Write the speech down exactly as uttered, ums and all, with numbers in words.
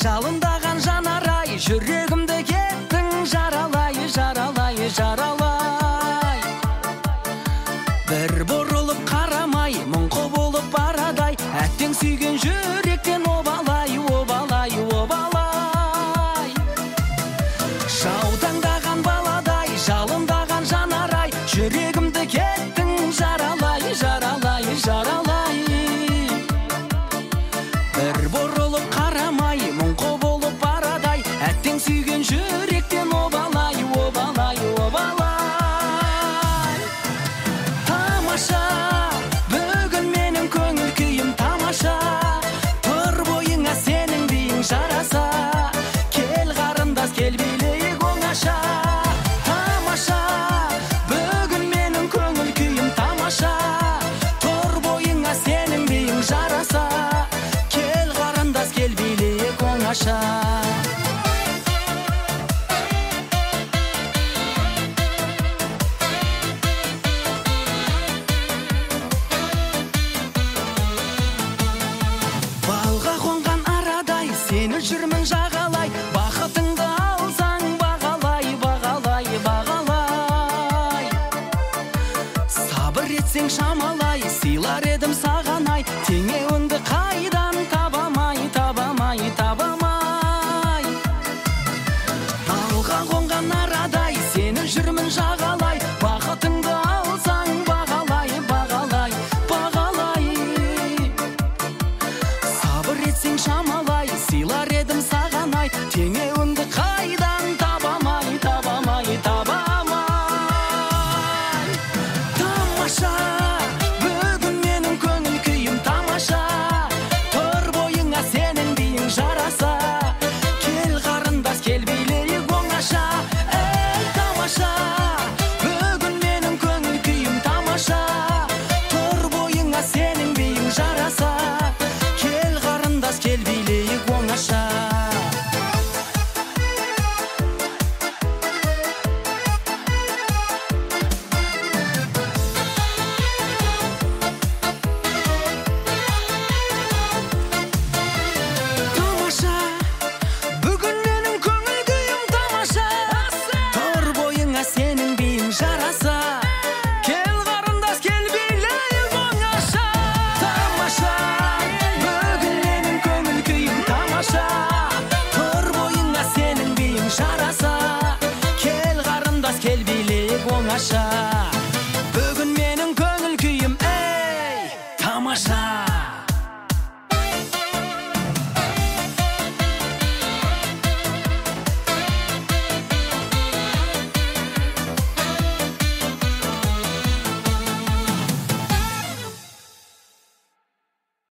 жалындаған жанарай, жүрегімді кеттің жаралай, жаралай, жаралай. Бір бұрылып қарамай, мұңқы болып барадай, әттең сүйген жүректен обалай, обалай, обалай. Жаутаңдаған баладай, жалындаған жанарай, жүрегімді кеттің жаралай, жаралай, жаралай. Бір бұрылып қарамай, мұңқы болып барадай, әттең сүйген жүректен обалай, обалай, обалай. Тамаша, бүгін менің көңіл күйім тамаша, тұр бойыңа сенің биің жараса, кел қарындас, кел билейік оңаша. Тамаша, бүгін менің көңіл күйім тамаша, тұр бойыңа сенің биің жараса, кел қарындас, кел билейік оңаша. Балға қонған арадай, сені жүрмін жағалай, бақытыңды алсаң бағалай, бағалай, бағалай. Сабыр етсең шамалай, сыйлар едім сағанай, теңеуіңді қайдан табамай, табамай, табамай. Балға қонған арадай, сені жүрмін жағалай, бақытыңды алсаң бағалай, бағалай, бағалай. Сабыр етсең шамалай, сыйлар едім сағанай, теңеуіңді қайдан табамай, табамай, табамай. Тамаша, бүгін менің көңіл күйім тамаша, тұр бойыңа сенің биің жараса, кел қарындас, кел билейік оңаша. Ей, тамаша, бүгін менің көңіл күйім тамаша, тұр бойыңа сенің биің жараса, кел қарындас, кел билейік оңаша. Тамаша, бүгін менің көңіл күйім тамаша, тұр бойыңа сенің биің жараса, кел қарындас, кел билейік оңаша. Тамаша, бүгін менің көңіл күйім тамаша, тұр бойыңа сенің биің жараса, кел қарындас, кел билейік оңаша.